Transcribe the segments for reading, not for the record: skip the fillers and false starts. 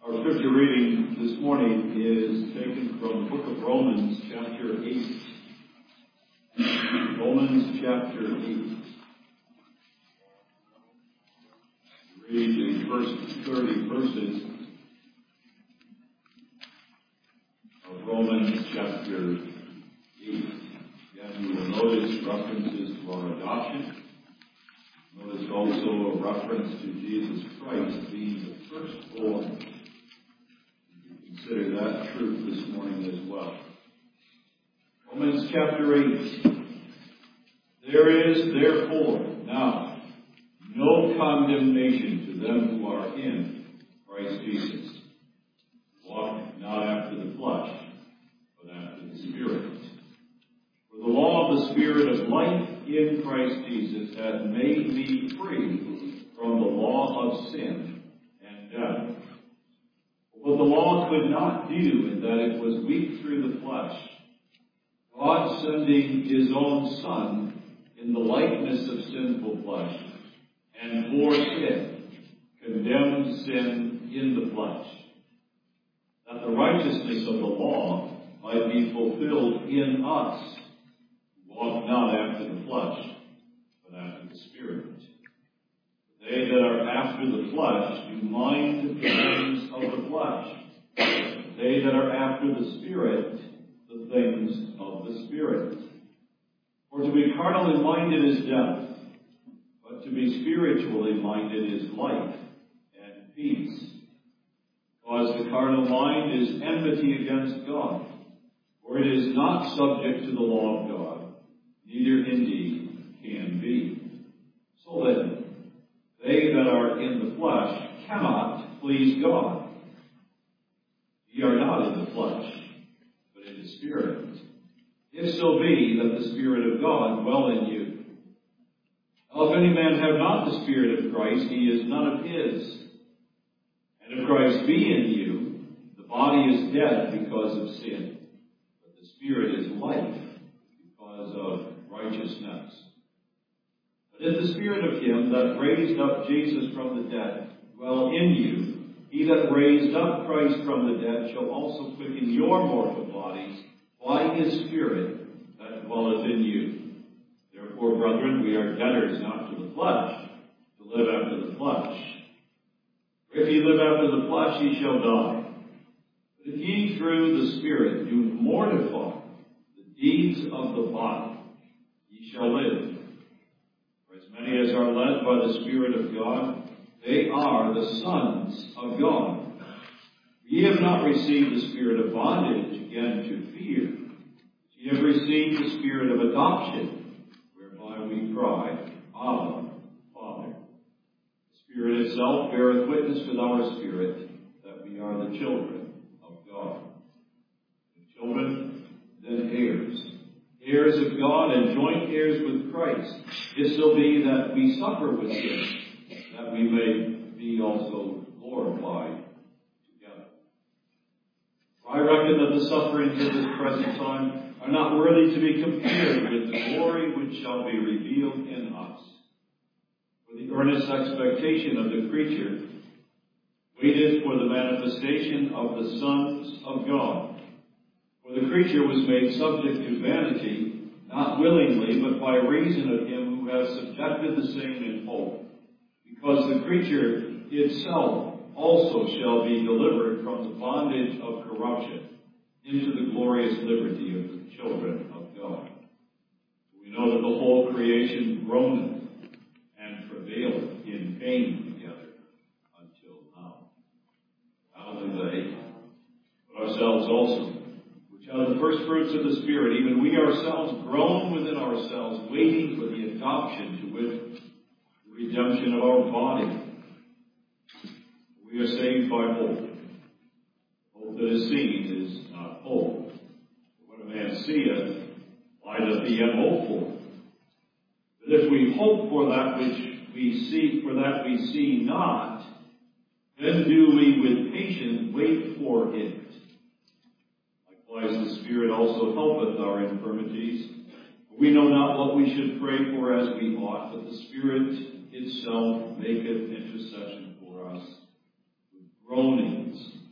Our scripture reading this morning is taken from the book of Romans, chapter 8. Romans, chapter 8. Read the first 30 verses of Romans, chapter 8. Again, you will notice references to our adoption. Notice also a reference to Jesus Christ being the firstborn. Consider that truth this morning as well. Romans chapter 8. There is therefore now no condemnation to them who are in Christ Jesus. Walk not after the flesh, but after the Spirit. For the law of the Spirit of life in Christ Jesus hath made me free from the law of sin and death. What the law could not do, in that it was weak through the flesh, God sending his own Son in the likeness of sinful flesh, and for sin, condemned sin in the flesh, that the righteousness of the law might be fulfilled in us, who walk not after the flesh, but after the Spirit. They that are after the flesh do mind the things of the flesh. They that are after the Spirit, the things of the Spirit. For to be carnally minded is death, but to be spiritually minded is life and peace. Because the carnal mind is enmity against God, for it is not subject to the law of God, neither indeed can be. So then, they that are in the flesh cannot please God. Ye are not in the flesh, but in the Spirit. If so be that the Spirit of God dwell in you. Now if any man have not the Spirit of Christ, he is none of his. And if Christ be in you, the body is dead because of sin, but the Spirit is life because of righteousness. But if the Spirit of him that raised up Jesus from the dead dwell in you, he that raised up Christ from the dead shall also quicken your mortal bodies by his Spirit that dwelleth in you. Therefore, brethren, we are debtors not to the flesh, to live after the flesh. For if ye live after the flesh, ye shall die. But if ye through the Spirit do mortify the deeds of the body, ye shall live. For as many as are led by the Spirit of God, they are the sons of God. Ye have not received the spirit of bondage again to fear. Ye have received the spirit of adoption, whereby we cry, Abba, Father. The Spirit itself beareth witness with our spirit that we are the children of God. If children, then heirs. Heirs of God and joint heirs with Christ, if so be that we suffer with him, that we may be also glorified together. For I reckon that the sufferings of this present time are not worthy to be compared with the glory which shall be revealed in us. For the earnest expectation of the creature waiteth for the manifestation of the sons of God. For the creature was made subject to vanity, not willingly, but by reason of him who has subjected the same in hope. Because the creature itself also shall be delivered from the bondage of corruption into the glorious liberty of the children of God. We know that the whole creation groaneth and travaileth in pain together until now. Not only they, but ourselves also, which are the first fruits of the Spirit, even we ourselves groan within ourselves, waiting for the adoption to wit, the redemption of our body. We are saved by hope. Hope that is seen is not hope. What a man seeth, why doth he yet hope for? But if we hope for that which we see not, then do we with patience wait for it. Likewise the Spirit also helpeth our infirmities. We know not what we should pray for as we ought, but the Spirit itself maketh intercession for us with groanings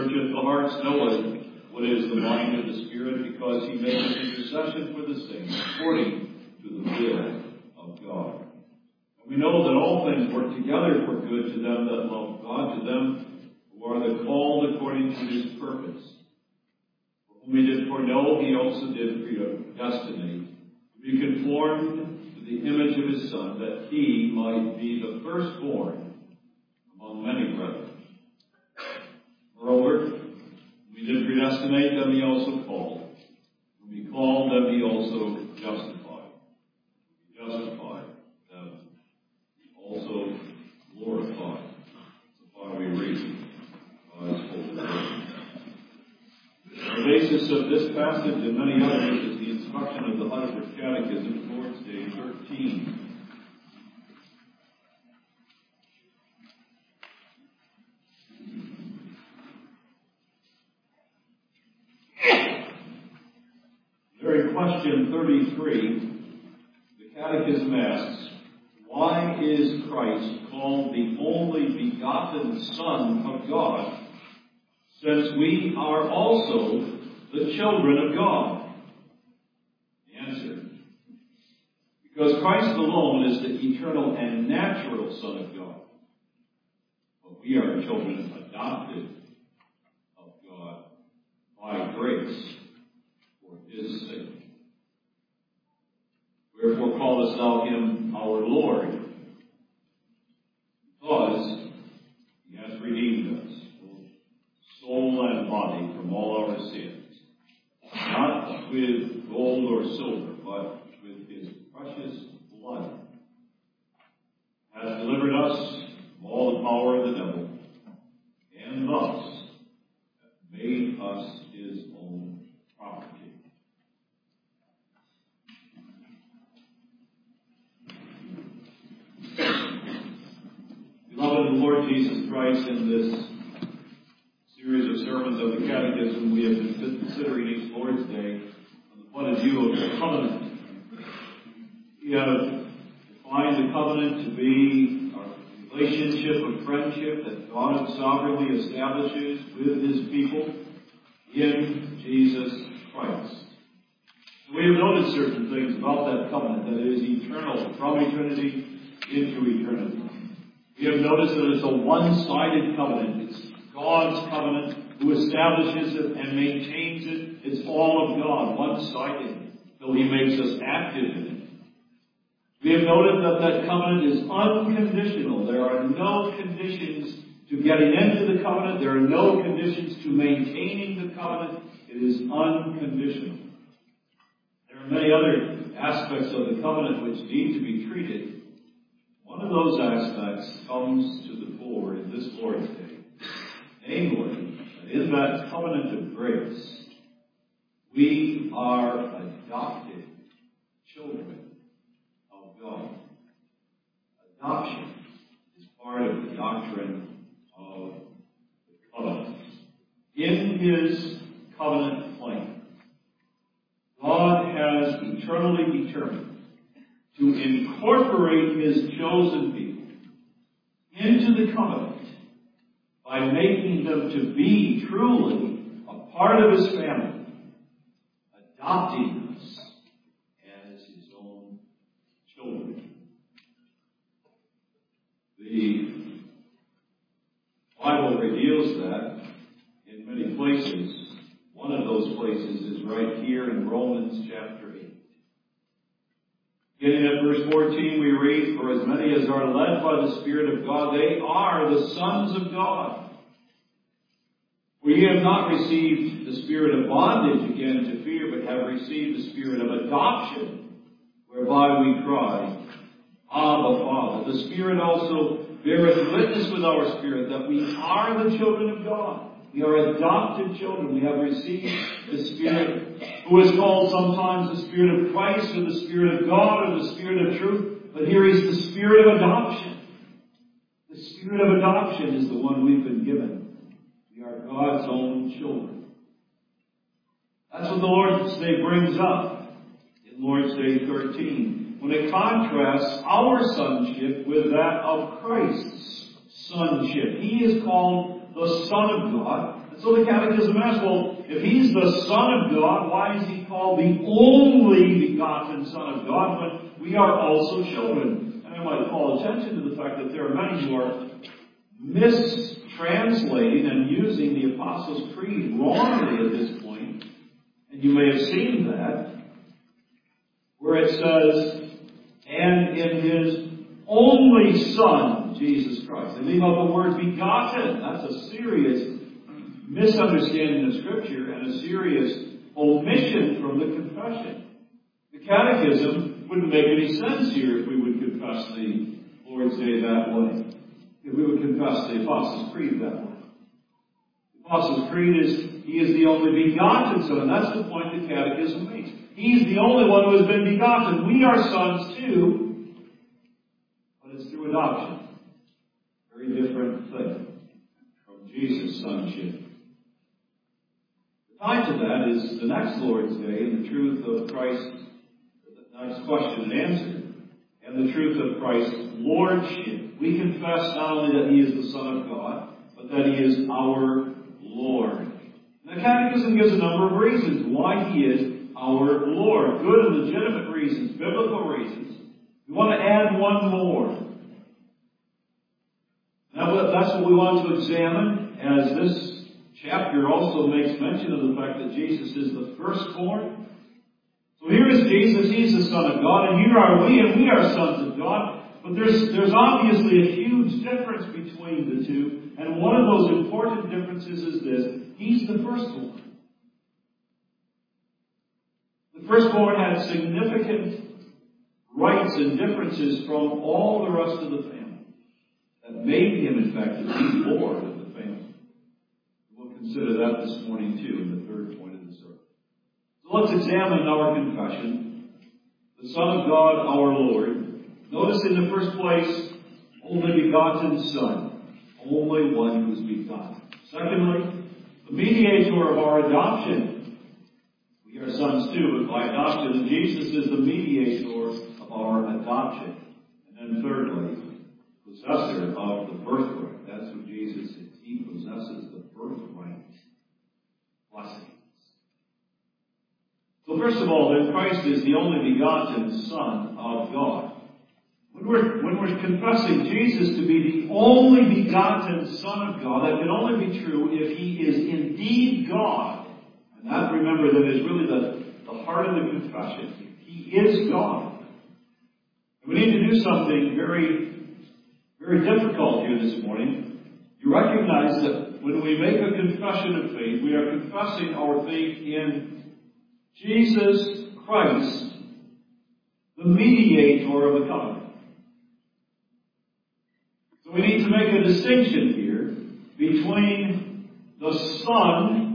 searcheth the hearts, knoweth what is the mind of the Spirit, because he maketh intercession for the saints according to the will of God. And we know that all things work together for good to them that love God, to them who are the called according to his purpose. For whom he did foreknow, he also did predestinate to be conformed to the image of his Son, that he might be the firstborn among many brethren. Moreover, we did predestinate, them he also called. When we called, them he also justified. We justified, them he also glorified. So far we read God's holy word. The basis of this passage and many others is the instruction of the Heidelberg Catechism, Lord's Day 13. There in question 33, the Catechism asks, why is Christ called the only begotten Son of God, since we are also the children of God? The answer, because Christ alone is the eternal and natural Son of God. But we are children adopted of God by grace for his sake. Wherefore callest thou him our Lord? Because he hath redeemed us, both soul and body, from all our sins, not with gold or silver, but with his precious blood, hath delivered us from all the power of the devil, and thus hath made us his own property. Beloved, the Lord Jesus Christ, in this series of sermons of the Catechism, we have been considering each Lord's Day from the point of view of the covenant. We have defined the covenant to be a relationship of friendship that God sovereignly establishes with his people in Jesus Christ. We have noticed certain things about that covenant, that it is eternal, from eternity into eternity. We have noticed that it's a one-sided covenant. It's God's covenant who establishes it and maintains it. It's all of God, one-sided, though he makes us active in it. We have noted that that covenant is unconditional. There are no conditions to getting into the covenant. There are no conditions to maintaining the covenant. It is unconditional. There are many other aspects of the covenant which need to be treated. One of those aspects comes to the fore in this Lord's Day. Namely, that in that covenant of grace, we are adopted children of God. Adoption is part of the doctrine of the covenant. In his covenant plan, God has eternally determined to incorporate his chosen people into the covenant by making them to be truly a part of his family, adopting us as his own children. The Bible reveals that in many places. One of those places is right here in Romans chapter 8. Beginning at verse 14, we read, for as many as are led by the Spirit of God, they are the sons of God. For ye have not received the spirit of bondage again to fear, but have received the spirit of adoption, whereby we cry, Abba, Father. The Spirit also beareth witness with our spirit that we are the children of God. We are adopted children. We have received the Spirit, who is called sometimes the Spirit of Christ, or the Spirit of God, or the Spirit of truth. But here is the Spirit of adoption. The Spirit of adoption is the one we've been given. We are God's own children. That's what the Lord's Day brings up in Lord's Day 13, when it contrasts our sonship with that of Christ's sonship. He is called the Son of God. So the Catechism asks, well, if He's the Son of God, why is He called the only begotten Son of God when we are also children? And I might call attention to the fact that there are many who are mistranslating and using the Apostles' Creed wrongly at this point. And you may have seen that, where it says, and in His only Son, Jesus Christ. They leave out the word begotten. That's a serious misunderstanding of Scripture and a serious omission from the confession. The Catechism wouldn't make any sense here if we would confess the Lord's Day that way. If we would confess the Apostles' Creed that way. The Apostles' Creed is, He is the only begotten Son. And that's the point the Catechism makes. He's the only one who has been begotten. We are sons too, but it's through adoption. Very different thing from Jesus' sonship. Tied to that is the next Lord's Day and the truth of Christ, the next question and answer, and the truth of Christ's Lordship. We confess not only that He is the Son of God, but that He is our Lord. And the Catechism gives a number of reasons why He is our Lord. Good and legitimate reasons, biblical reasons. We want to add one more. Now, that's what we want to examine, as this chapter also makes mention of the fact that Jesus is the firstborn. So here is Jesus, He's the Son of God, and here are we, and we are sons of God. But there's obviously a huge difference between the two, and one of those important differences is this: He's the firstborn. The firstborn had significant rights and differences from all the rest of the family that made him, in fact, the Lord of the family. We'll consider that this morning, too, in the third point of the sermon. So let's examine our confession. The Son of God, our Lord. Notice in the first place, only begotten Son. Only one who is begotten. Secondly, the mediator of our adoption. We are sons too, but by adoption, Jesus is the mediator of our adoption. And then thirdly, possessor of the birthright. That's who Jesus is. He possesses the birthright. Blessings. So first of all, then Christ is the only begotten Son of God. When we're confessing Jesus to be the only begotten Son of God, that can only be true if He is indeed God. And that, remember, that is really the heart of the confession. He is God. And we need to do something very, very difficult here this morning. You recognize that when we make a confession of faith, we are confessing our faith in Jesus Christ, the mediator of the covenant. So we need to make a distinction here between the Son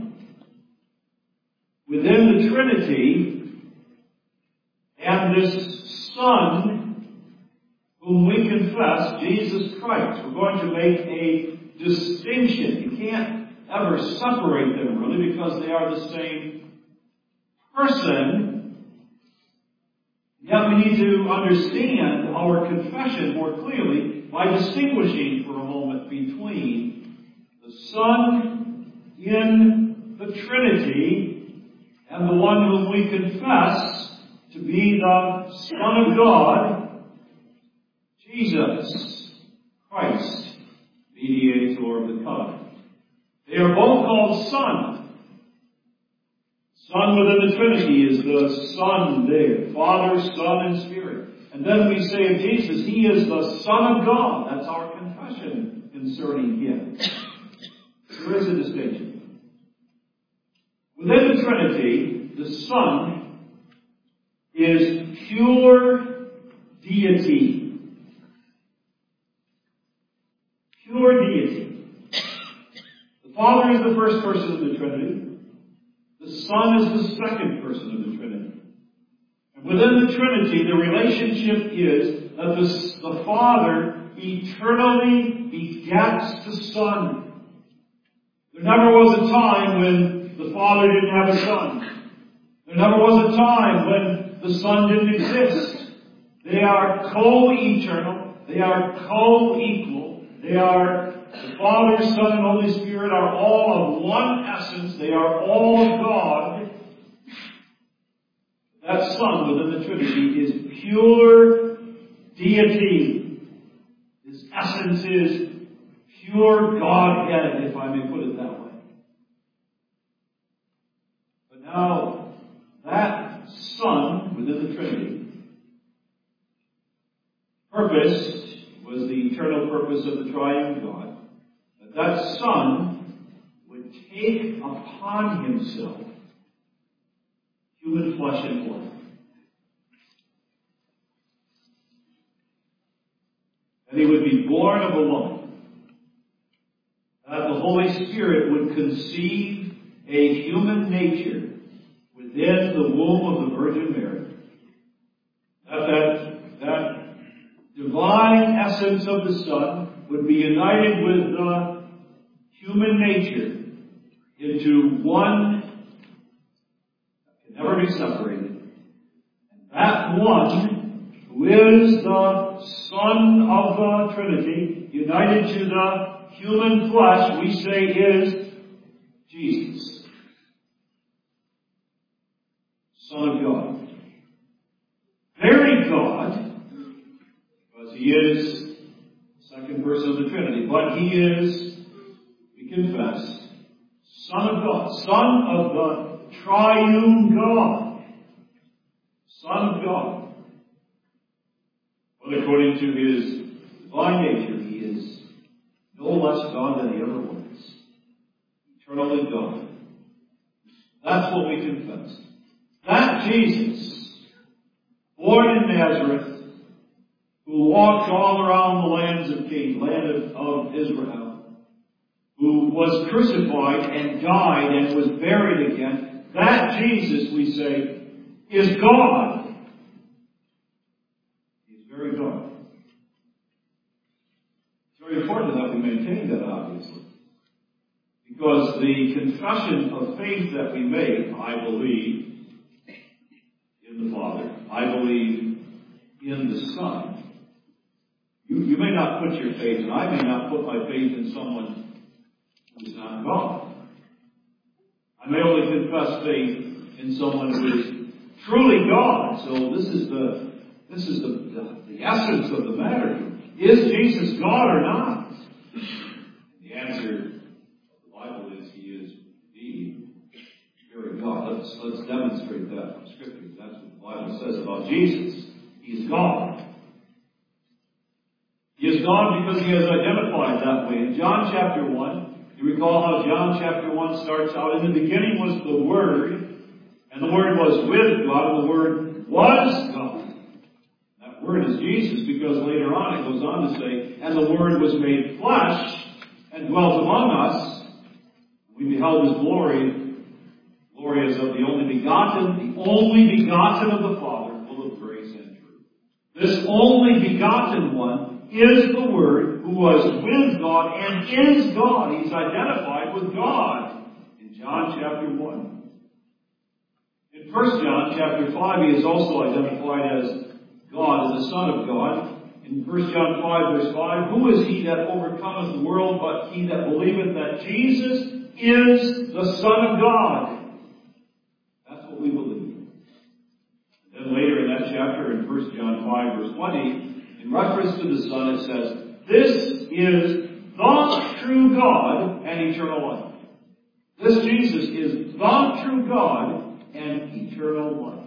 within the Trinity and this Son whom we confess, Jesus Christ. We're going to make a distinction. You can't ever separate them really because they are the same person. Yet we need to understand our confession more clearly by distinguishing for a moment between the Son in the Trinity and the one whom we confess to be the Son of God, Jesus Christ, mediator of the covenant. They are both called Son. Son within the Trinity is the Son there, Father, Son, and Spirit. And then we say of Jesus, He is the Son of God. That's our confession concerning Him. There is a distinction. Within the Trinity, the Son is pure deity. Pure deity. The Father is the first person of the Trinity. The Son is the second person of the Trinity. And within the Trinity, the relationship is that the Father eternally begets the Son. There never was a time when the Father didn't have a Son. There never was a time when the Son didn't exist. They are co-eternal. They are co-equal. They are, the Father, Son, and Holy Spirit are all of one essence. They are all of God. That Son within the Trinity is pure deity. His essence is pure Godhead, if I may put it that way. But now, that Son within the Trinity, purposed was the eternal purpose of the triune God, that Son would take upon himself human flesh and blood. That he would be born of a woman. That the Holy Spirit would conceive a human nature within the womb of the Virgin Mary. That divine essence of the Son would be united with the human nature into one that can never be separated. And that one, who is the Son of the Trinity, united to the human flesh, we say is Jesus, Son of God. Very God, because he is the second person of the Trinity, but he is, we confess, Son of God, Son of the triune God, Son of God. But according to his divine nature, he is no less God than he ever was. Eternally God. That's what we confess. That Jesus, born in Nazareth, who walked all around the lands of Canaan, land of Israel, who was crucified and died and was buried again, that Jesus, we say, is God. He's very God. It's very important that we maintain that, obviously. Because the confession of faith that we make, I believe in the Father, I believe in the Son. You may not put your faith, and I may not put my faith in someone who is not God. I may only confess faith in someone who is truly God. So this is the essence of the matter. Is Jesus God or not? The answer of the Bible is he is indeed very God. Let's demonstrate that from Scripture. That's what the Bible says about Jesus. He is God. He is God because he has identified that way. In John chapter 1, you recall how John chapter 1 starts out. In the beginning was the Word, and the Word was with God, and the Word was God. That Word is Jesus, because later on it goes on to say, and the Word was made flesh and dwelt among us. We beheld his glory, glory as of the only begotten of the Father, full of grace and truth. This only begotten one is the Word who was with God and is God. He's identified with God in John chapter 1. In 1 John chapter 5, he is also identified as God, as the Son of God. In 1 John 5 verse 5, who is he that overcometh the world but he that believeth that Jesus is the Son of God? That's what we believe. Then later in that chapter, in 1 John 5 verse 20, in reference to the Son, it says, this is the true God and eternal life. This Jesus is the true God and eternal life.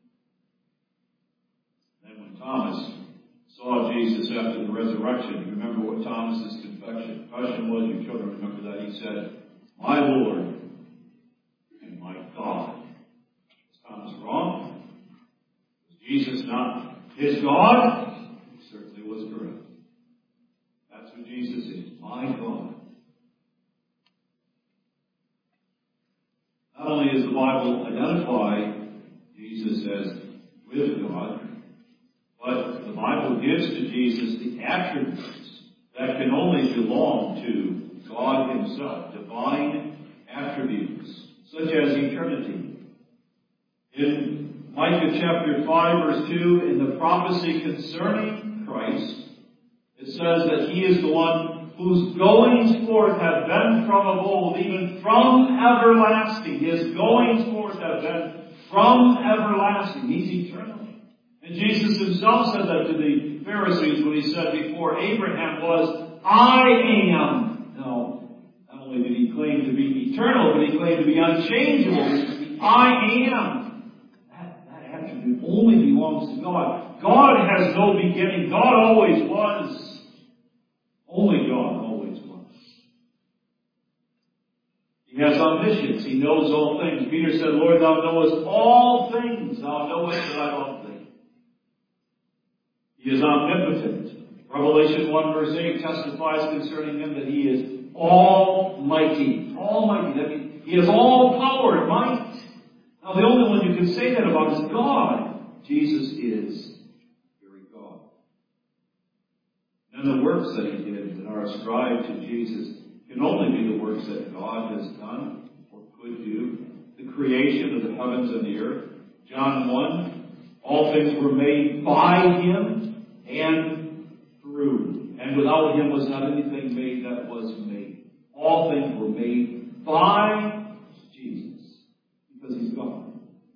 Then when Thomas saw Jesus after the resurrection, you remember what Thomas's confession was? You children remember that. He said, my Lord and my God. Was Thomas wrong? Was Jesus not his God? Certainly was correct. That's who Jesus is, my God. Not only does the Bible identify Jesus as with God, but the Bible gives to Jesus the attributes that can only belong to God himself, divine attributes, such as eternity. In Micah chapter 5 verse 2, in the prophecy concerning Christ, it says that he is the one whose goings forth have been from of old, even from everlasting. His goings forth have been from everlasting. He's eternal. And Jesus himself said that to the Pharisees when he said, before Abraham was, I am. Now, not only did he claim to be eternal, but he claimed to be unchangeable. I am. That attribute only belongs to God. God has no beginning. God always was. Only God always was. He has omniscience. He knows all things. Peter said, Lord, thou knowest all things. Thou knowest that I love thee. He is omnipotent. Revelation 1 verse 8 testifies concerning him that he is almighty. Almighty. That means he has all power and might. Now the only one you can say that about is God. Jesus is very God. And the works that he did that are ascribed to Jesus can only be the works that God has done or could do. The creation of the heavens and the earth. John 1, all things were made by him and through. And without him was not anything made that was made. All things were made by Jesus. Because he's God.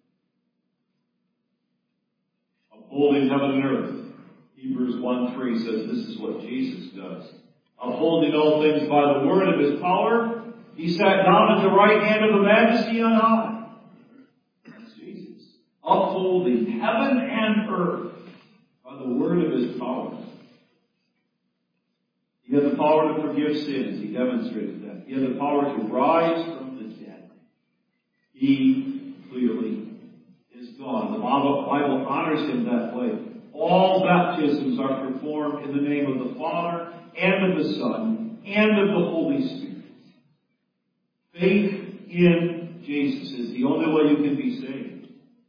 Upholding heaven and earth. Hebrews 1:3 says this is what Jesus does. Upholding all things by the word of his power, he sat down at the right hand of the majesty on high. That's Jesus. Upholding heaven and earth by the word of his power. He had the power to forgive sins. He demonstrated that. He had the power to rise from the dead. He clearly is God. The Bible honors him that way. All baptisms are performed in the name of the Father and of the Son and of the Holy Spirit. Faith in Jesus is the only way you can be saved.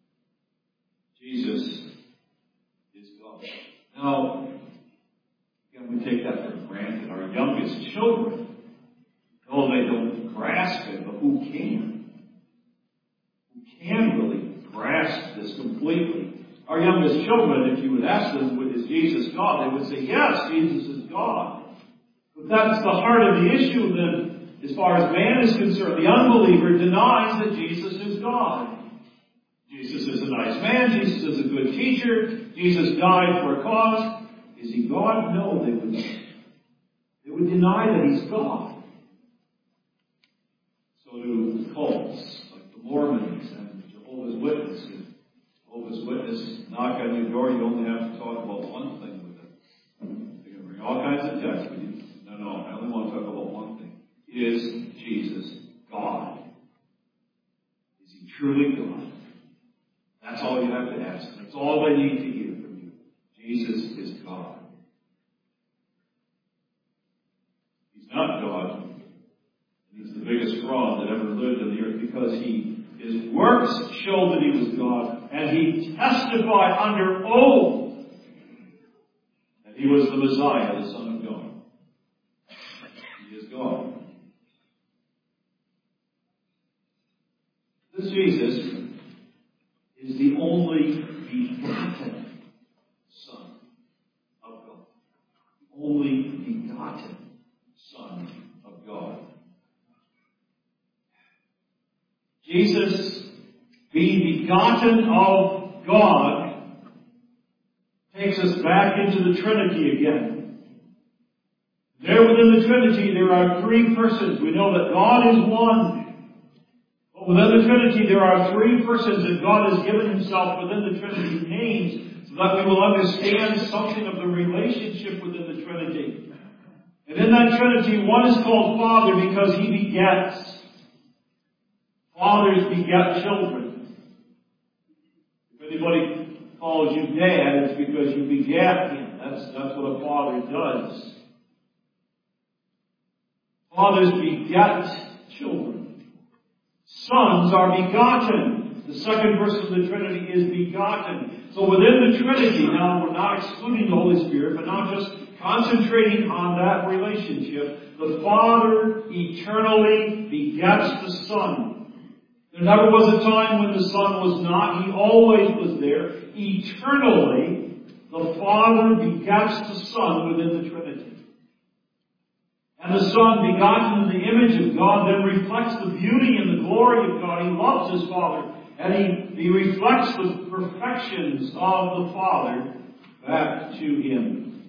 Jesus is God. Now, again, we take that for granted. Our youngest children, though they don't grasp it, but who can? Who can really grasp this completely? Our youngest children, if you would ask them, is Jesus God? They would say, yes, Jesus is God. But that's the heart of the issue then, as far as man is concerned. The unbeliever denies that Jesus is God. Jesus is a nice man. Jesus is a good teacher. Jesus died for a cause. Is he God? No, they would deny that he's God. So do cults, like the Mormons and Jehovah's Witnesses. Jehovah's Witness knock on your door, you only have to talk about one thing with them. They can bring all kinds of texts, but no, I only want to talk about one thing. Is Jesus God? Is he truly God? That's all you have to ask. That's all they need to hear from you. Jesus is God. He's not God. He's the biggest fraud that ever lived on the earth because his works show that he was God, and he testified under oath that he was the Messiah, the Son of God. He is God. This Jesus is the only begotten Son of God. Only begotten Son of God. Jesus, being begotten of God, takes us back into the Trinity again. There within the Trinity there are three persons. We know that God is one. But within the Trinity there are three persons, and God has given himself within the Trinity names so that we will understand something of the relationship within the Trinity. And in that Trinity, one is called Father because he begets. Fathers beget children. If anybody calls you dad, it's because you begat him. That's what a father does. Fathers beget children. Sons are begotten. The second person of the Trinity is begotten. So within the Trinity, now we're not excluding the Holy Spirit, but now just concentrating on that relationship. The Father eternally begets the Son. There never was a time when the Son was not. He always was there. Eternally, the Father begets the Son within the Trinity. And the Son, begotten in the image of God, then reflects the beauty and the glory of God. He loves His Father. And He reflects the perfections of the Father back to Him.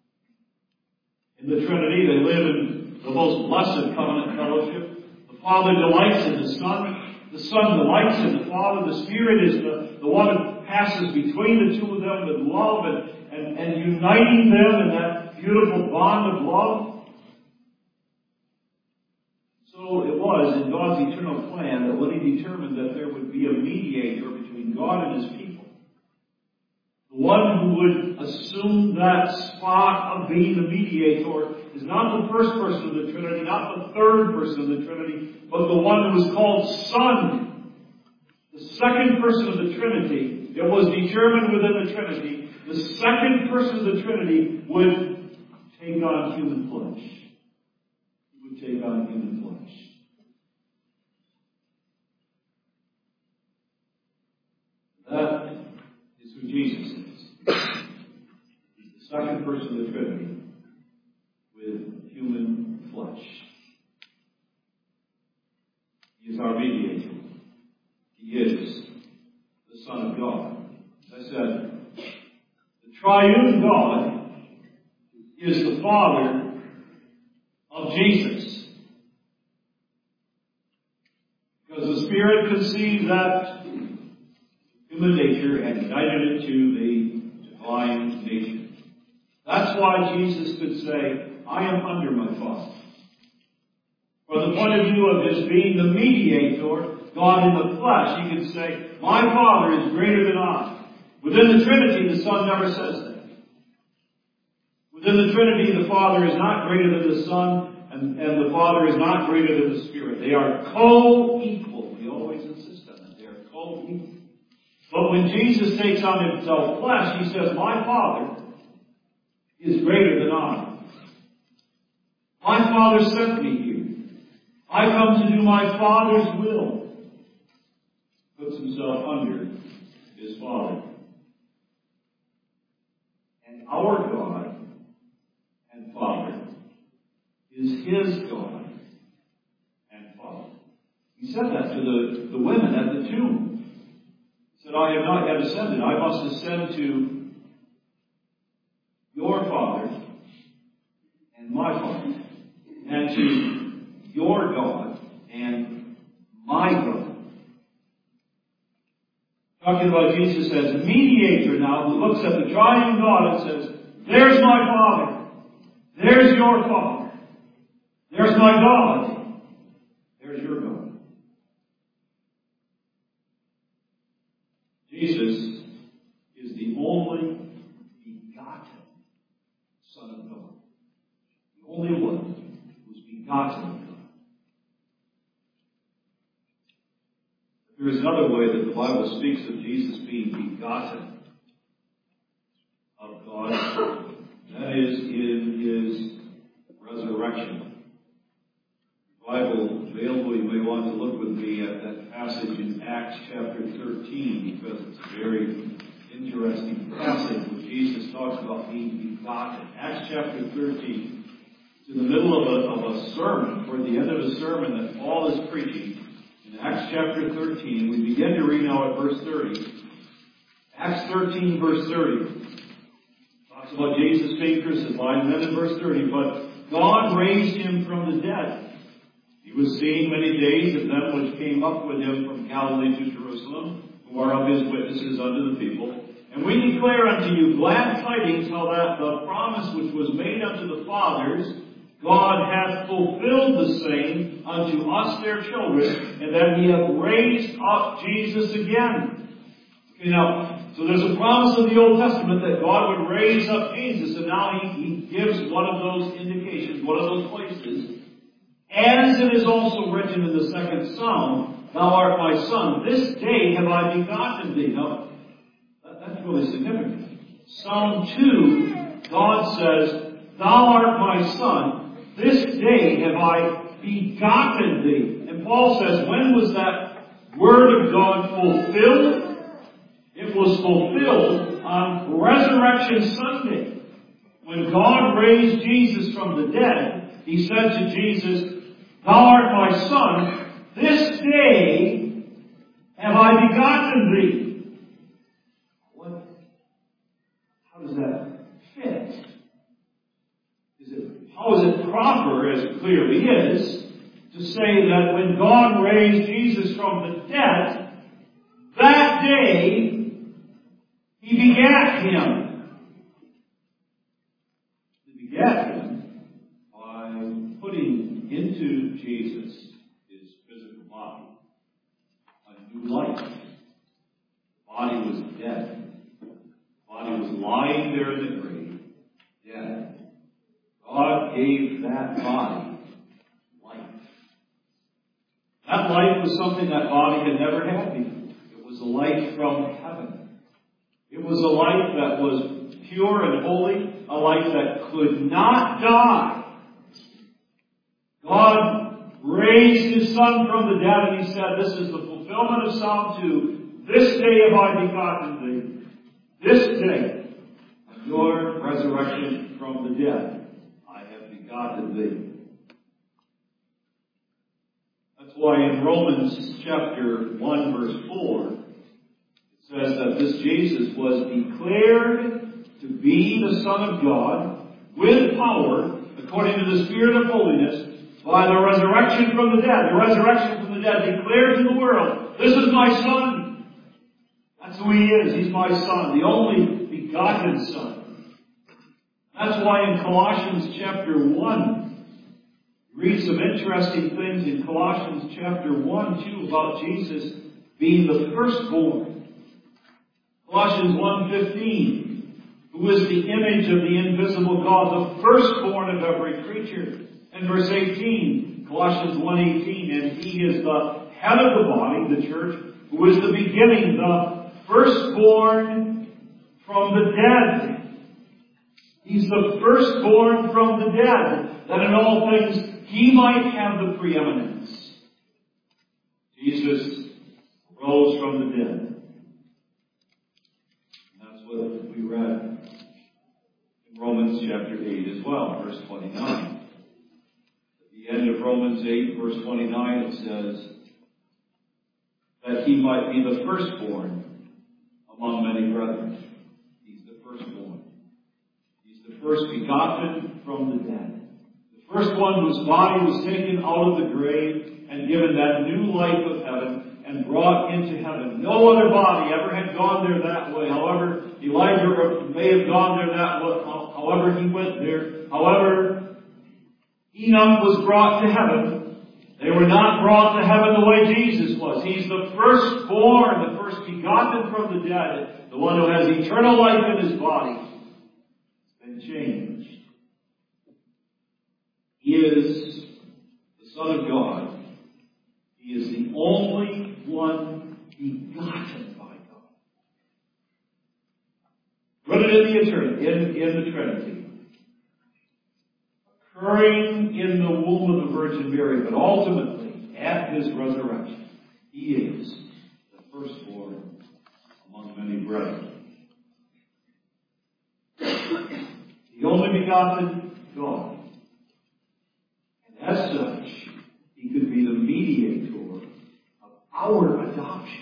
In the Trinity, they live in the most blessed covenant fellowship. The Father delights in the Son. The Son delights in the Father. The Spirit is the one that passes between the two of them with love and uniting them in that beautiful bond of love. So it was in God's eternal plan that when He determined that there would be a mediator between God and His people, the one who would assume that spot of being the mediator is not the first person of the Trinity, not the third person of the Trinity, but the one who is called Son, the second person of the Trinity. It was determined within the Trinity, the second person of the Trinity would take on human flesh. He would take on human flesh. That is who Jesus is. He's the second person of the Trinity with human flesh. He is our mediator. He is the Son of God. As I said, the triune God is the Father of Jesus. Because the Spirit conceived that human nature and united it to the divine nature. That's why Jesus could say, I am under my Father. From the point of view of His being the mediator, God in the flesh, He could say, my Father is greater than I. Within the Trinity, the Son never says that. Within the Trinity, the Father is not greater than the Son, and the Father is not greater than the Spirit. They are co-equal. We always insist on that. They are co-equal. But when Jesus takes on Himself flesh, He says, my Father is greater than I. My Father sent me here. I come to do my Father's will. Puts Himself under His Father. And our God and Father is His God and Father. He said that to the women at the tomb. He said, I have not yet ascended. I must ascend to your Father and my Father, and to your God and my God. Talking about Jesus as a mediator now, who looks at the triune God and says, there's my Father. There's your Father. There's my God. There's your God. Jesus is the only begotten Son of God. The only one who was begotten of God. There is another way that the Bible speaks of Jesus being begotten of God. That is in His resurrection. The Bible, available, you may want to look with me at that passage in Acts chapter 13, because it's a very interesting passage where Jesus talks about being begotten. Acts chapter 13. It's in the middle of a sermon, toward the end of a sermon that Paul is preaching. In Acts chapter 13, we begin to read now at verse 30. Acts 13, verse 30. Talks about Jesus being crucified, and then in verse 30, but God raised Him from the dead. He was seen many days of them which came up with Him from Galilee to Jerusalem, who are of His witnesses unto the people. And we declare unto you glad tidings, how that the promise which was made unto the fathers, God hath fulfilled the same unto us their children, and that He hath raised up Jesus again. Okay, now, so there's a promise of the Old Testament that God would raise up Jesus, and now He gives one of those indications, one of those places. As it is also written in the second Psalm, Thou art my Son, this day have I begotten thee. Now, that's really significant. Psalm 2, God says, Thou art my Son, this day have I begotten thee. And Paul says, when was that word of God fulfilled? It was fulfilled on Resurrection Sunday, when God raised Jesus from the dead. he said to Jesus, "Thou art my Son, this day have I begotten thee." How does that fit? How is it proper, as it clearly is, to say that when God raised Jesus from the dead, that day he begat him? He begat him by putting into Jesus, his physical body, a new life. The body was dead. The body was lying there in the grave, dead. God gave that body life. That life was something that body had never had before. It was a life from heaven. It was a life that was pure and holy, a life that could not die. God raised his Son from the dead, and he said, "This is the fulfillment of Psalm 2. This day have I begotten thee. This day, your resurrection from the dead. Begotten thee." That's why in Romans chapter 1 verse 4, it says that this Jesus was declared to be the Son of God with power, according to the Spirit of holiness, by the resurrection from the dead. The resurrection from the dead declared to the world, "This is my Son." That's who he is. He's my Son, the only begotten Son. That's why in Colossians chapter 1, you read some interesting things in Colossians chapter 1, too, about Jesus being the firstborn. Colossians 1:15, who is the image of the invisible God, the firstborn of every creature. And verse 18, Colossians 1:18, and he is the head of the body, the church, who is the beginning, the firstborn from the dead. He's the firstborn from the dead, that in all things he might have the preeminence. Jesus rose from the dead. And that's what we read in Romans chapter 8 as well, verse 29. At the end of Romans 8, verse 29, it says that he might be the firstborn among many brethren. He's the firstborn. First begotten from the dead. The first one whose body was taken out of the grave and given that new life of heaven and brought into heaven. No other body ever had gone there that way. However, Elijah may have gone there that way. However, he went there. However, Enoch was brought to heaven. They were not brought to heaven the way Jesus was. He's the firstborn, the first begotten from the dead, the one who has eternal life in his body. Changed. He is the Son of God. He is the only one begotten by God. Rooted in the eternity, in the Trinity. Occurring in the womb of the Virgin Mary, but ultimately, at his resurrection, he is the firstborn among many brethren. The only begotten God. And as such, he could be the mediator of our adoption.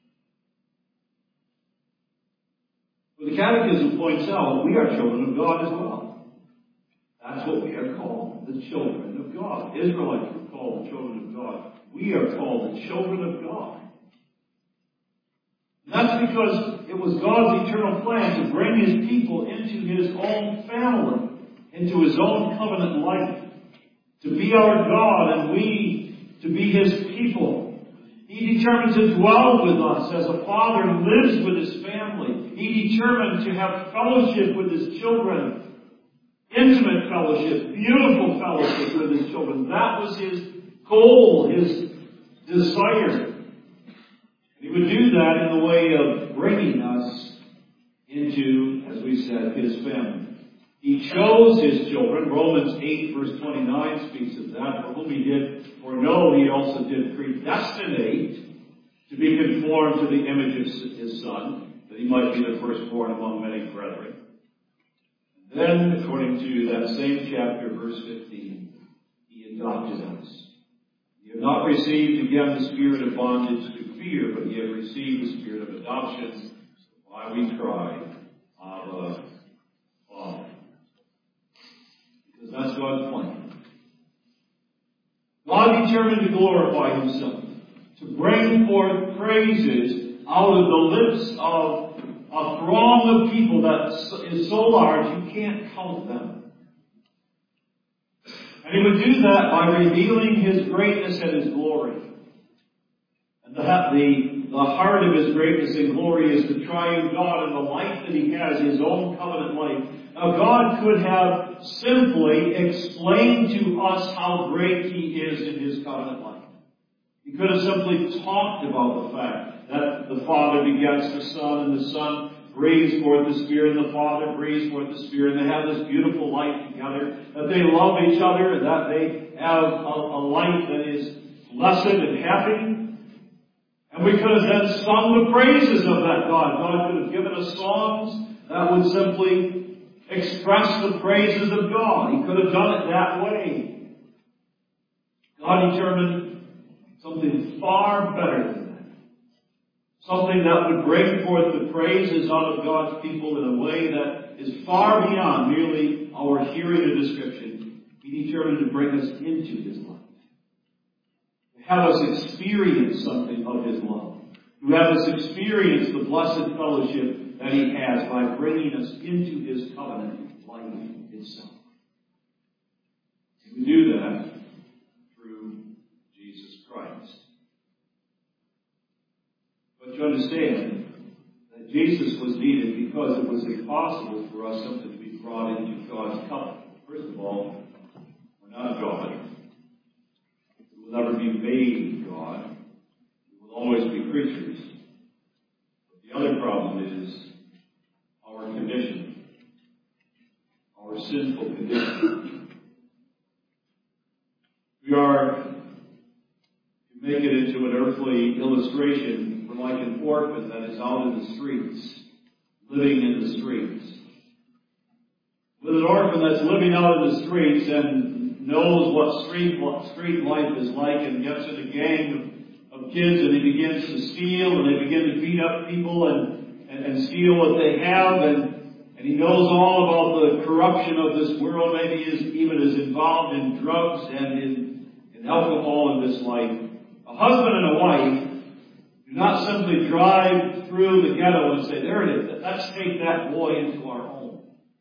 Well, the Catechism points out we are children of God as well. That's what we are called, the children of God. Israelites were called the children of God. We are called the children of God. And that's because it was God's eternal plan to bring his people into his own family, into his own covenant life, to be our God and we to be his people. He determined to dwell with us as a father lives with his family. He determined to have fellowship with his children, intimate fellowship, beautiful fellowship with his children. That was his goal, his desire. He would do that in the way of bringing us into, as we said, his family. He chose his children. Romans 8 verse 29 speaks of that. For whom he did foreknow, he also did predestinate to be conformed to the image of his Son, that he might be the firstborn among many brethren. And then, according to that same chapter, verse 15, He adopted us. You have not received again the spirit of bondage to fear, but you have received the spirit of adoption, why we cry, Abba, Father. Because that's God's plan. God determined to glorify Himself, to bring forth praises out of the lips of a throng of people that is so large you can't count them. And He would do that by revealing His greatness and His glory. And the heart of His greatness and glory is the triune God, and the life that He has, His own covenant life. Now God could have simply explained to us how great He is in His covenant life. He could have simply talked about the fact that the Father begets the Son, and the Son breathes forth the Spirit, and the Father breathes forth the Spirit, and they have this beautiful life together, that they love each other, and that they have a life that is blessed and happy. And we could have then sung the praises of that God. God could have given us songs that would simply express the praises of God. He could have done it that way. God determined something far better than that. Something that would bring forth the praises out of God's people in a way that is far beyond merely our hearing a description. He determined to bring us into His love. To have us experience something of His love. To have us experience the blessed fellowship that He has by bringing us into His covenant life itself. He would do that through Jesus Christ. But you understand that Jesus was needed because it was impossible for us simply to be brought into God's covenant. First of all, we're not God. We will never be made God. We will always be creatures. But the other problem is our condition, our sinful condition. We are, to make it into an earthly illustration, we're like an orphan that is out in the streets, living in the streets. With an orphan that's living out in the streets and knows what street life is like, and gets in a gang of kids, and he begins to steal, and they begin to beat up people and steal what they have, and he knows all about the corruption of this world. Maybe even is involved in drugs and in alcohol in this life. A husband and a wife do not simply drive through the ghetto and say, there it is, let's take that boy into our home.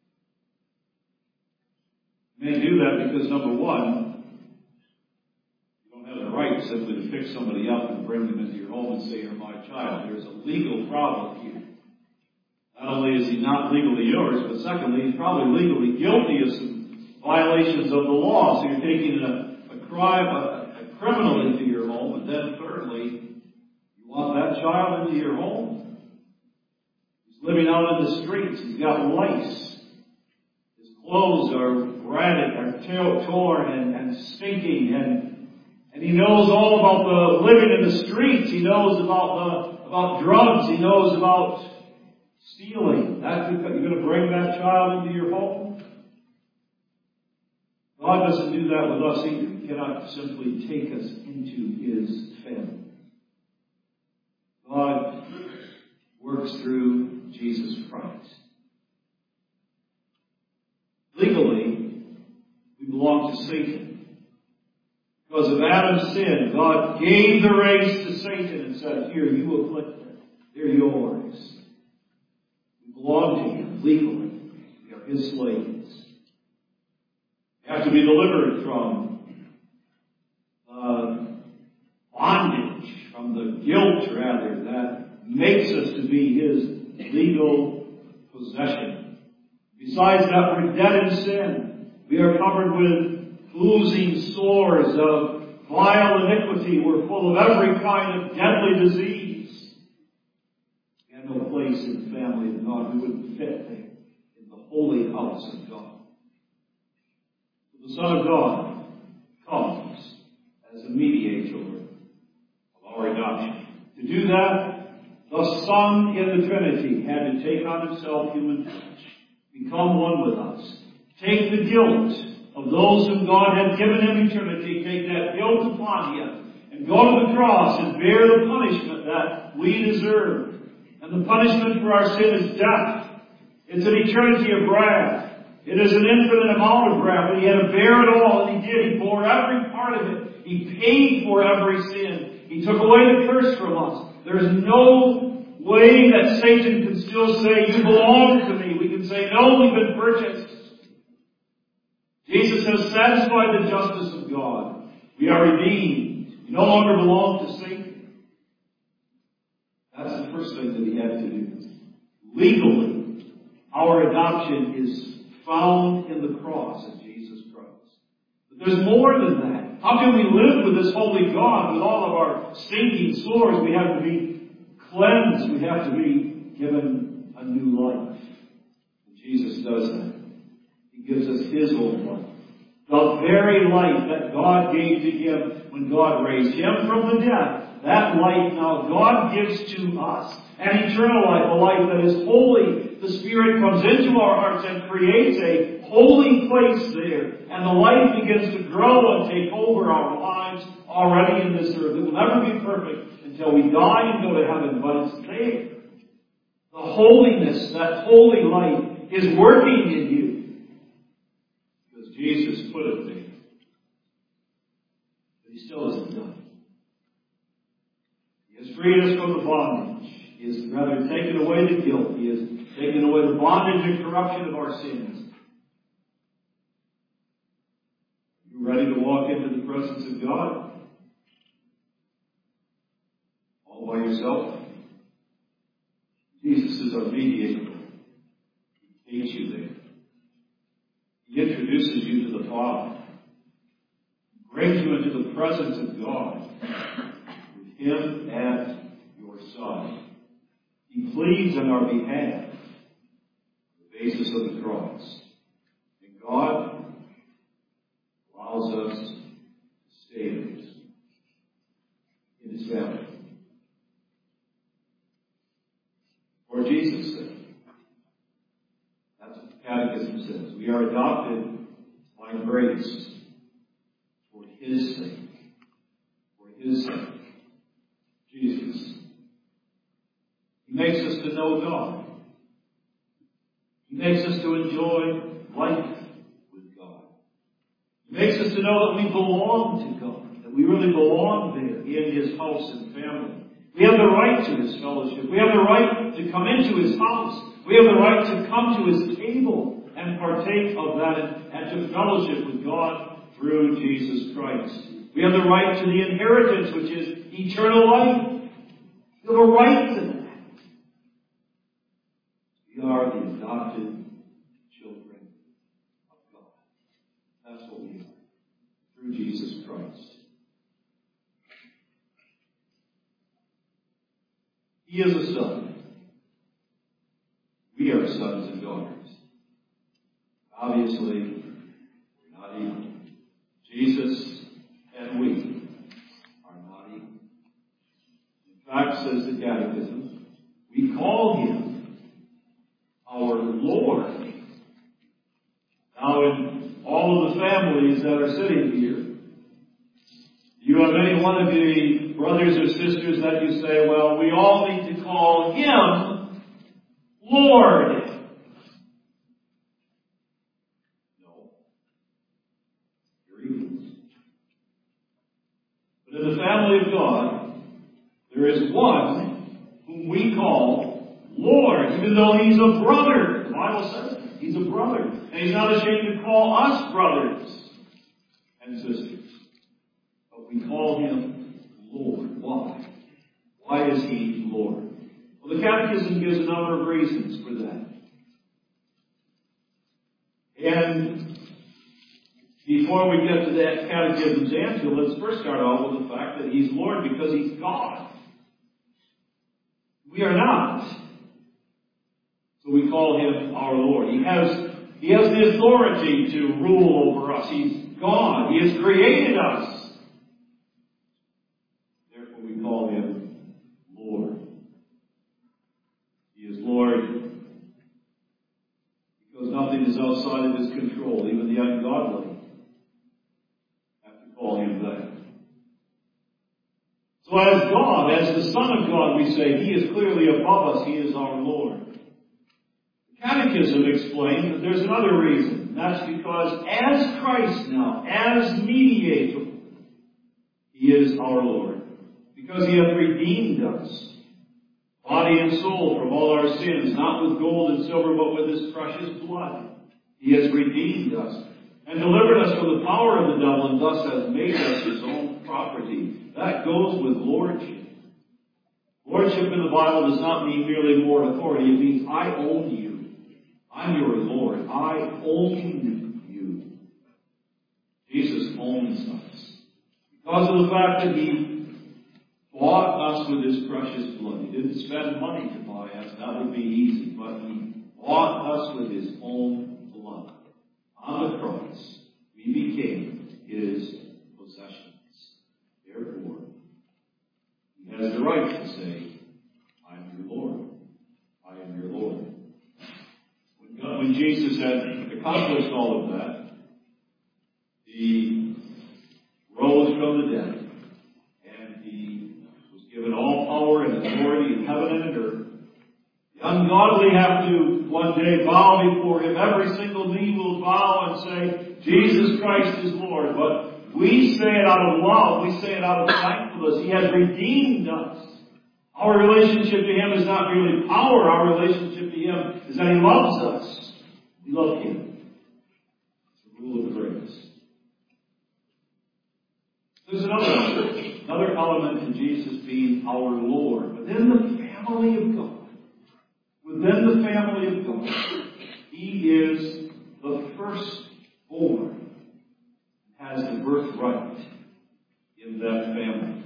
They do that because, number one, you don't have the right simply to pick somebody up and bring them into your home and say, you're my child. There's a legal problem here. Not only is he not legally yours, but secondly, he's probably legally guilty of some violations of the law. So you're taking a criminal into your home, and then thirdly, you want that child into your home. He's living out in the streets. He's got lice. His clothes are ratted, are torn and stinking, and he knows all about the living in the streets. He knows about drugs. He knows about stealing. You're going to bring that child into your home? God doesn't do that with us either. He cannot simply take us into His family. God works through Jesus Christ. Legally, we belong to Satan. Because of Adam's sin, God gave the race to Satan and said, here, you afflict them. They're yours. We belong to Him legally. We are His slaves. We have to be delivered from bondage, from the guilt, rather, that makes us to be His legal possession. Besides that, we're dead in sin. We are covered with oozing sores of vile iniquity. We're full of every kind of deadly disease. We have no place in the family of God. We wouldn't fit there in the holy house of God. The Son of God comes as a mediator of our adoption. To do that, the Son in the Trinity had to take on Himself human flesh, become one with us, take the guilt of those whom God had given him eternity take that guilt upon him and go to the cross and bear the punishment that we deserve. And the punishment for our sin is death. It's an eternity of wrath. It is an infinite amount of wrath, but he had to bear it all, and he did. He bore every part of it. He paid for every sin. He took away the curse from us. There is no way that Satan can still say, you belong to me. We can say, no, we've been purchased. Jesus has satisfied the justice of God. We are redeemed. We no longer belong to Satan. That's the first thing that he had to do. Legally, our adoption is found in the cross of Jesus Christ. But there's more than that. How can we live with this holy God with all of our stinking sores? We have to be cleansed. We have to be given a new life. And Jesus does that. He gives us his own life. The very life that God gave to him when God raised him from the dead. That life now God gives to us. An eternal life, a life that is holy. The Spirit comes into our hearts and creates a holy place there. And the life begins to grow and take over our lives already in this earth. It will never be perfect until we die and go to heaven, but it's there. The holiness, that holy life is working in you. Because Jesus put it there. But he still hasn't done it. He has freed us from the bondage. He has rather taken away the guilt. He has taken away the bondage and corruption of our sins. Are you ready to walk into the presence of God? All by yourself? Jesus is our mediator. He takes you there. He introduces you to the Father. He brings you into the presence of God. With him at your side. He pleads on our behalf. The basis of the cross. And God allows us to stay in his family. For Jesus' sake. That's what the Catechism says. We are adopted by grace for his sake. For his sake. Jesus. He makes us to know God. He makes us to enjoy life with God. He makes us to know that we belong to God. That we really belong there in his house and family. We have the right to his fellowship. We have the right to come into his house. We have the right to come to his table and partake of that and to fellowship with God through Jesus Christ. We have the right to the inheritance, which is eternal life. We have a right to that. We are the adopted children of God. That's what we are. Through Jesus Christ. He is a son. We are sons and daughters. Obviously, we're not equal. Jesus and we are not equal. In fact, says the Catechism, we call him our Lord. Now, in all of the families that are sitting here, do you have any one of the brothers or sisters that you say, well, we all need to call him Lord? No. You're equals. But in the family of God, there is one whom we call Lord, even though he's a brother. The Bible says that. He's a brother. And he's not ashamed to call us brothers and sisters. But we call him Lord. Why? Why is he Lord? Well, the Catechism gives a number of reasons for that. And before we get to that Catechism's answer, let's first start off with the fact that he's Lord because he's God. We are not. So we call him our Lord. He has the authority to rule over us. He's God. He has created us. Therefore we call him Lord. He is Lord because nothing is outside of his control, even the ungodly. So as God, as the Son of God, we say, He is clearly above us. He is our Lord. The Catechism explains that there's another reason. And that's because as Christ now, as mediator, He is our Lord. Because He hath redeemed us, body and soul, from all our sins, not with gold and silver, but with His precious blood. He has redeemed us and delivered us from the power of the devil, and thus has made us His own property. That goes with lordship. Lordship in the Bible does not mean merely more authority. It means I own you. I'm your Lord. I own you. Jesus owns us. Because of the fact that He bought us with His precious blood. He didn't spend money to buy us. That would be easy. But He bought us with His own blood. On the cross, we became His possessions. Therefore, He has the right to say, I am your Lord. I am your Lord. When Jesus had accomplished all of that, He rose from the dead, and He was given all power and authority in heaven and earth. The ungodly have to one day bow before Him. Every single knee will bow and say, Jesus Christ is Lord. But we say it out of love. We say it out of thankfulness. He has redeemed us. Our relationship to Him is not merely power. Our relationship to Him is that He loves us. We love Him. It's a rule of grace. There's another element in Jesus being our Lord. Within the family of God, He is the firstborn, has the birthright in that family.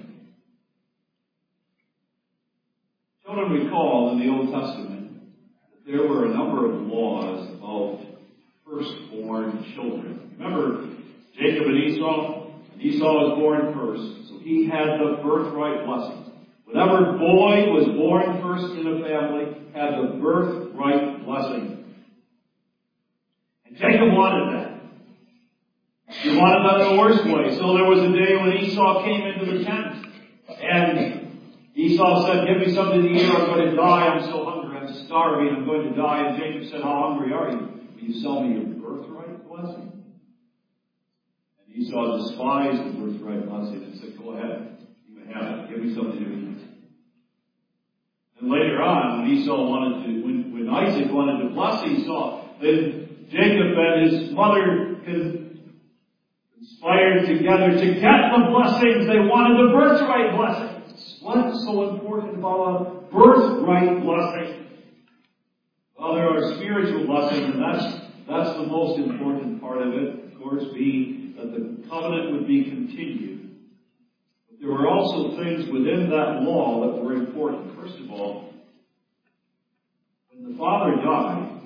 Children recall in the Old Testament that there were a number of laws about firstborn children. Remember Jacob and Esau? And Esau was born first, so he had the birthright blessing. Whatever boy was born first in a family had the birthright blessing. And Jacob wanted that. He wanted that in the worst way. So there was a day when Esau came into the tent. And Esau said, give me something to eat or I'm going to die. I'm so hungry. I'm starving. I'm going to die. And Jacob said, how hungry are you? Will you sell me your birthright blessing? And Esau despised the birthright blessing and said, go ahead. You can have it. Give me something to eat. And later on, when Isaac wanted to bless Esau, then Jacob and his mother conspired together to get the blessings. They wanted the birthright blessings. What's so important about a birthright blessing? Well, there are spiritual blessings, and that's the most important part of it, of course, being that the covenant would be continued. There were also things within that law that were important. First of all, when the father died,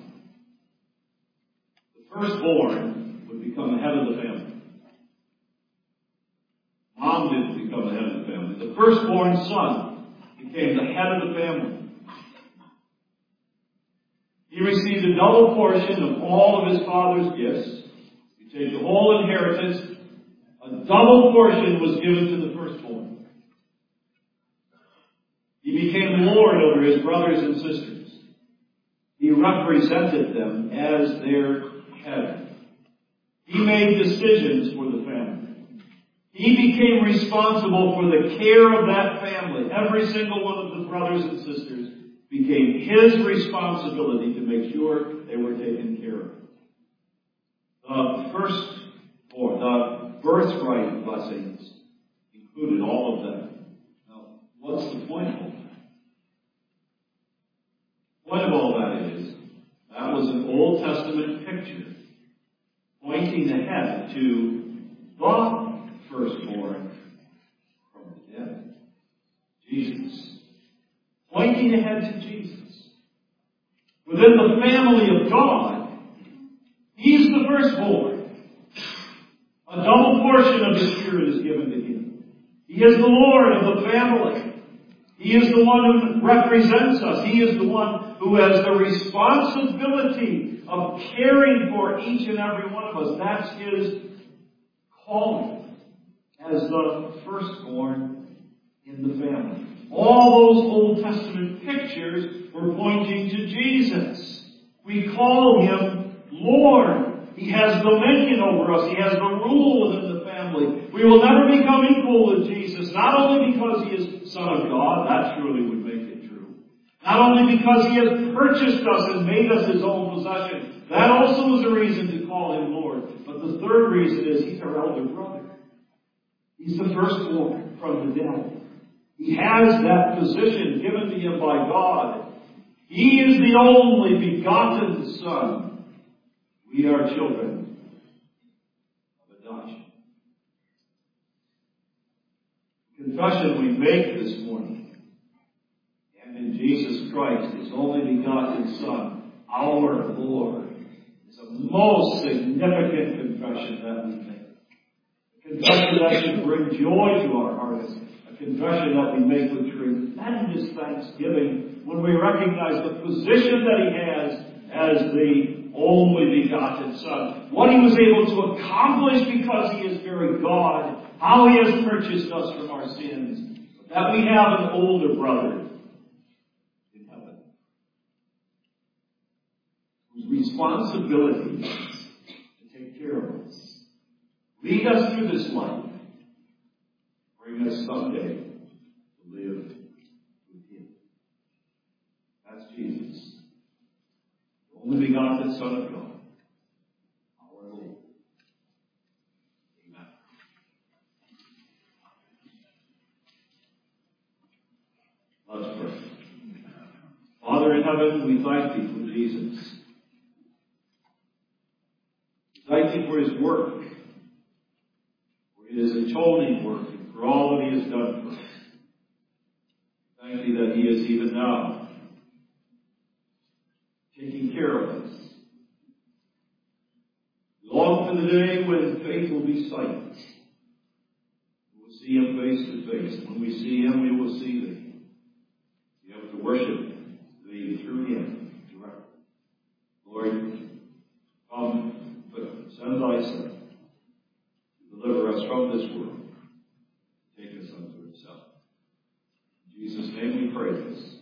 the firstborn would become the head of the family. Mom didn't become the head of the family. The firstborn son became the head of the family. He received a double portion of all of his father's gifts. You take the whole inheritance. A double portion was given to the firstborn. He became Lord over his brothers and sisters. He represented them as their head. He made decisions for the family. He became responsible for the care of that family. Every single one of the brothers and sisters became his responsibility to make sure they were taken care of. The firstborn, the birthright blessings included all of that. Now, what's the point of all that? The point of all that is, that was an Old Testament picture pointing ahead to the firstborn from the dead, Jesus. Pointing ahead to Jesus. Within the family of God, He's the firstborn. A double portion of the Spirit is given to Him. He is the Lord of the family. He is the one who represents us. He is the one who has the responsibility of caring for each and every one of us. That's His calling as the firstborn in the family. All those Old Testament pictures were pointing to Jesus. We call Him Lord. He has dominion over us. He has the rule within the family. We will never become equal with Jesus, not only because He is Son of God, that surely would make it true. Not only because He has purchased us and made us His own possession. That also is a reason to call Him Lord. But the third reason is He's our elder brother. He's the firstborn from the dead. He has that position given to Him by God. He is the only begotten Son. We are children of adoption. Confession we make this morning, and in Jesus Christ, His only begotten Son, our Lord, is a most significant confession that we make. A confession that should bring joy to our hearts. A confession that we make with tremendous thanksgiving when we recognize the position that He has as the only begotten Son. What He was able to accomplish because He is very God. How He has purchased us from our sins. That we have an older brother in heaven, whose responsibility is to take care of us. Lead us through this life. Bring us someday to live with Him. That's Jesus. Only begotten Son of God, our Lord. Amen. Let's pray. Father in heaven, we thank Thee for Jesus. We thank Thee for His work, for His atoning work, and for all that He has done for us. Thank Thee that He is even now taking care of us. We long for the day when faith will be sight. We will see Him face to face. When we see Him, we will see Thee. We have to worship Thee through Him directly. Lord, come, send Thy Son to deliver us from this world. Take us unto Himself. In Jesus' name we pray this.